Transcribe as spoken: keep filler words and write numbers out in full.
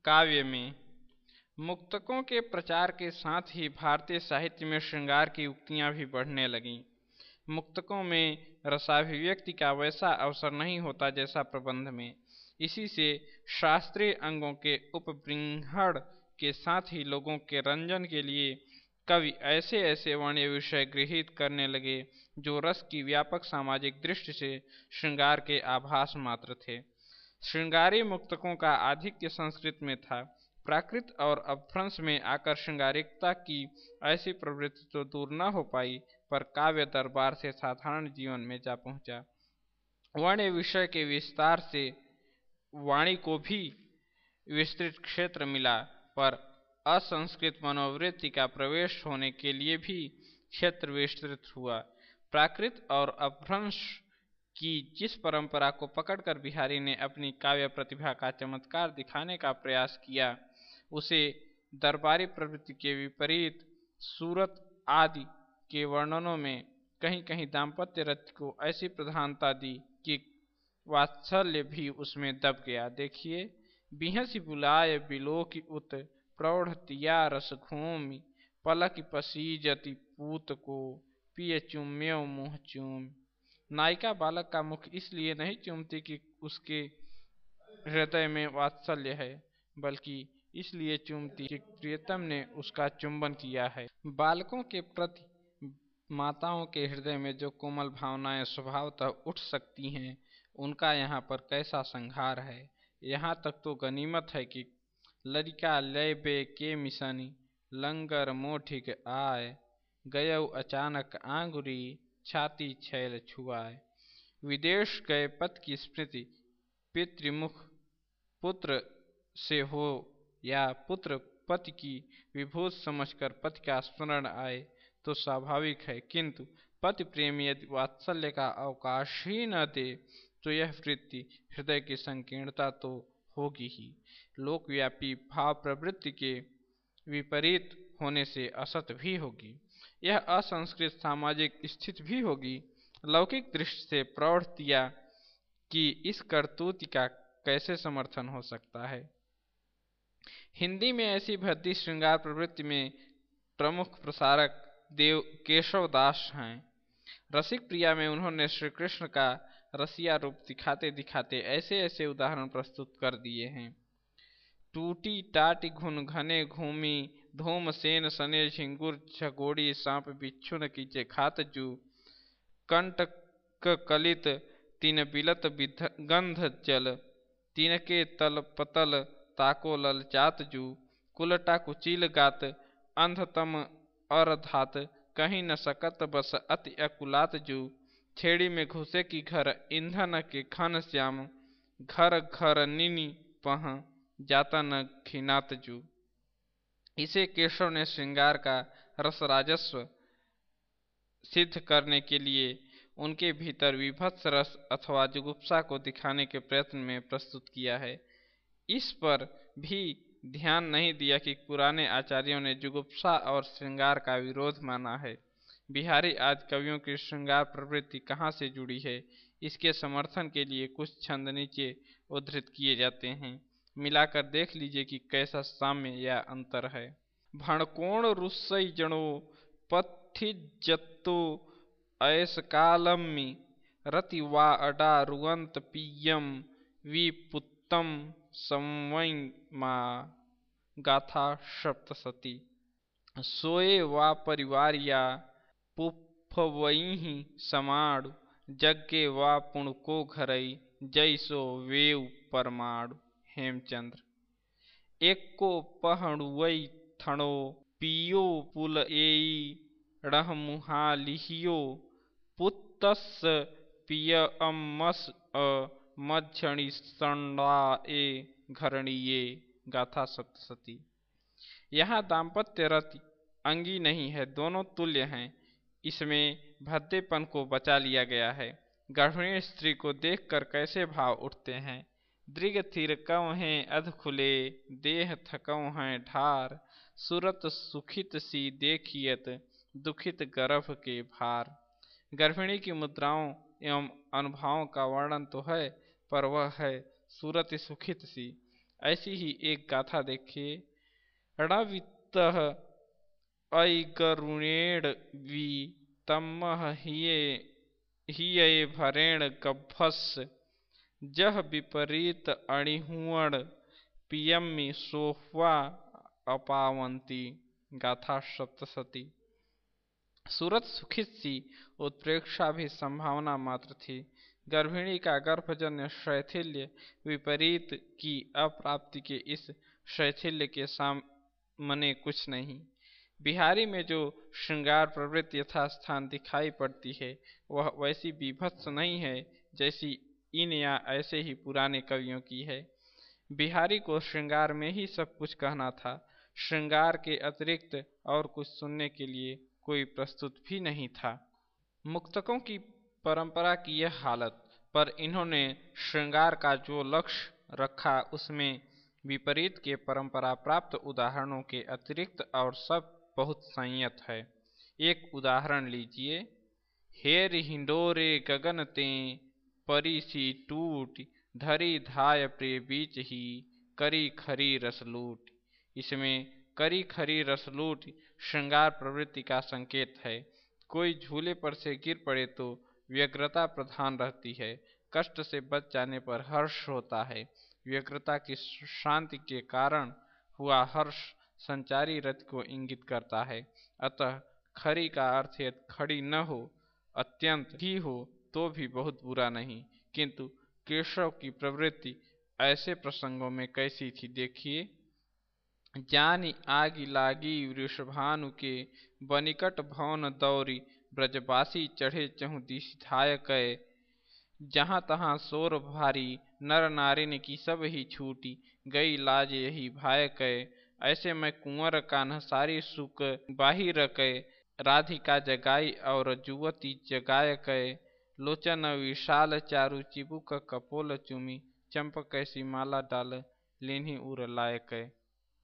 काव्य में मुक्तकों के प्रचार के साथ ही भारतीय साहित्य में श्रृंगार की उक्तियां भी बढ़ने लगीं। मुक्तकों में रसाभिव्यक्ति का वैसा अवसर नहीं होता जैसा प्रबंध में। इसी से शास्त्रीय अंगों के उपबृंहण के साथ ही लोगों के रंजन के लिए कवि ऐसे ऐसे वर्ण्य विषय गृहीत करने लगे जो रस की व्यापक सामाजिक दृष्टि से श्रृंगार के आभास मात्र थे। श्रृंगारी मुक्तकों का आधिक्य संस्कृत में था। प्राकृत और अपभ्रंश में आकर श्रृंगारिकता की ऐसी प्रवृत्ति तो दूर न हो पाई, पर काव्य दरबार से साधारण जीवन में जा पहुंचा। वर्ण्य विषय के विस्तार से वाणी को भी विस्तृत क्षेत्र मिला, पर असंस्कृत मनोवृत्ति का प्रवेश होने के लिए भी क्षेत्र विस्तृत हुआ। प्राकृत और अपभ्रंश की जिस परंपरा को पकड़कर बिहारी ने अपनी काव्य प्रतिभा का चमत्कार दिखाने का प्रयास किया, उसे दरबारी प्रवृत्ति के विपरीत सूरत आदि के वर्णनों में कहीं कहीं दाम्पत्य रस को ऐसी प्रधानता दी कि वात्सल्य भी उसमें दब गया। देखिए, बिहसी बुलाय बिलोकि उत प्रौढ़तिया रस घूमि पलक पसीजति पूत को पिय चुम्यो मुँह चूम। नायिका बालक का मुख इसलिए नहीं चूमती कि उसके हृदय में वात्सल्य है, बल्कि इसलिए चूमती कि प्रियतम ने उसका चुंबन किया है। बालकों के प्रति माताओं के हृदय में जो कोमल भावनाएं स्वभावतः उठ सकती हैं, उनका यहाँ पर कैसा संहार है। यहाँ तक तो गनीमत है कि लड़का लय बे के मिसनी लंगर मोठिक आय गयौ अचानक आंगुरी छाती छैल छुआए। विदेश गए पति की स्मृति पितृमुख पुत्र से हो या पुत्र पति की विभूत समझकर पति का स्मरण आए तो स्वाभाविक है, किंतु पति प्रेम यदि वात्सल्य का अवकाश ही न दे तो यह वृत्ति हृदय की संकीर्णता तो होगी ही, लोकव्यापी भाव प्रवृत्ति के विपरीत होने से असत भी होगी। यह असंस्कृत सामाजिक स्थिति भी होगी। लौकिक दृष्टि से प्रौढ़तिया की इस करतूत का कैसे समर्थन हो सकता है। हिंदी में ऐसी भद्दी श्रृंगार प्रवृत्ति में प्रमुख प्रसारक देव केशव दास हैं। रसिक प्रिया में उन्होंने श्री कृष्ण का रसिया रूप दिखाते दिखाते ऐसे ऐसे उदाहरण प्रस्तुत कर दिए हैं। टूटी टाटी घुन घने घूमी धूम सेन सने झिंगुर झगोड़ी सांप बिच्छुन कीचे खात जू कंटक कलित तीन बिलत गंध जल तीन के तल पतल ताको लल चात जू कुलटा कुचिल गात अंधतम अरधात कहीं न सकत बस अति अकुलात जू छेड़ी में घुसे की घर ईंधन के खन श्याम घर घर निनी पह जाता न खिनात जू। इसे केशव ने श्रृंगार का रस राजस्व सिद्ध करने के लिए उनके भीतर विभत्स रस अथवा जुगुप्सा को दिखाने के प्रयत्न में प्रस्तुत किया है। इस पर भी ध्यान नहीं दिया कि पुराने आचार्यों ने जुगुप्सा और श्रृंगार का विरोध माना है। बिहारी आज कवियों की श्रृंगार प्रवृत्ति कहाँ से जुड़ी है, इसके समर्थन के लिए कुछ छंद नीचे उद्धृत किए जाते हैं। मिलाकर देख लीजिए कि कैसा साम्य या अंतर है। भणकोण रुस्सई जणो पथिजत्तो ऐस कालम्मि रति वा अडा रुवंत पीयम विपुत्तम संवयं मा गाथा सप्तशती सोए वा परिवारिया पुफवहीं समाडु जग्गे वा पुणको घरई जैसो वेव परमाणु। हेमचंद्र। एको पहणुवई थणो पियो पुल एई रहमुहा लिहियो पुत्तस पिय अम्मस अ मध्यणी संडा ए घरणीये गाथा सप्तशती। यहाँ दाम्पत्य रति अंगी नहीं है, दोनों तुल्य हैं। इसमें भद्देपन को बचा लिया गया है। गर्भिणी स्त्री को देखकर कैसे भाव उठते हैं। दृग थिर कव हैं अध खुले देह थकव हैं ढार सूरत सुखित सी देखियत दुखित गर्भ के भार। गर्भिणी की मुद्राओं एवं अनुभवों का वर्णन तो है, पर वह है सूरत सुखित सी। ऐसी ही एक गाथा देखिए। णवित्तः अयगरुणेण वि तमः हिये भरेण गभस्य जह विपरीत अणिहुण पियम्मि सोह्वा अपावंती। गाथा सप्तशती। सूरत सुखित सी उत्प्रेक्षा भी संभावना मात्र थी। गर्भिणी का गर्भजन्य शैथिल्य विपरीत की अप्राप्ति के इस शैथिल्य के सामने कुछ नहीं। बिहारी में जो श्रृंगार प्रवृत्ति यथास्थान दिखाई पड़ती है वह वैसी बीभत्स नहीं है जैसी इन या ऐसे ही पुराने कवियों की है। बिहारी को श्रृंगार में ही सब कुछ कहना था, श्रृंगार के अतिरिक्त और कुछ सुनने के लिए कोई प्रस्तुत भी नहीं था। मुक्तकों की परंपरा की यह हालत, पर इन्होंने श्रृंगार का जो लक्ष्य रखा उसमें विपरीत के परंपरा प्राप्त उदाहरणों के अतिरिक्त और सब बहुत संयत है। एक उदाहरण लीजिए। हेर हिंडोरे गगन ते परी सी टूट धरी धाय प्रे बीच ही करी खरी रसलूट। इसमें करी खरी रसलूट श्रृंगार प्रवृत्ति का संकेत है। कोई झूले पर से गिर पड़े तो व्यग्रता प्रधान रहती है, कष्ट से बच जाने पर हर्ष होता है। व्यग्रता की शांति के कारण हुआ हर्ष संचारी रथ को इंगित करता है। अतः खरी का अर्थ यदि खड़ी न हो, अत्यंत ही हो तो भी बहुत बुरा नहीं। किंतु केशव की प्रवृत्ति ऐसे प्रसंगों में कैसी थी देखिए। जानी आगी लागी वृषभानु के बनिकट भवन दौरी ब्रजबासी चढ़े चहु दिश धाय कय जहाँ तहाँ शोर भारी नर नारिन की सब ही छूटी गई लाज यही भाय कय। ऐसे मैं कुंवर कान्ह सारी सुक बाहिर कय राधिका जगाई और जुवती जगाय कय लोचन विशाल चारु चिबुक कपोल चुमी चंपक कैसी माला डाल लेन्ही उर लाय कय।